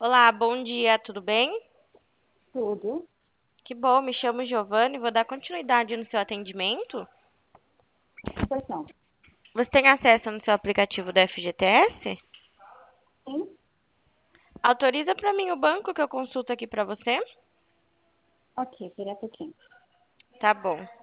Olá, bom dia, tudo bem? Tudo. Que bom, me chamo Giovanni, vou dar continuidade no seu atendimento. Pois não. Você tem acesso no seu aplicativo do FGTS? Sim. Autoriza para mim o banco que eu consulto aqui para você? Ok, seria pouquinho. Tá bom.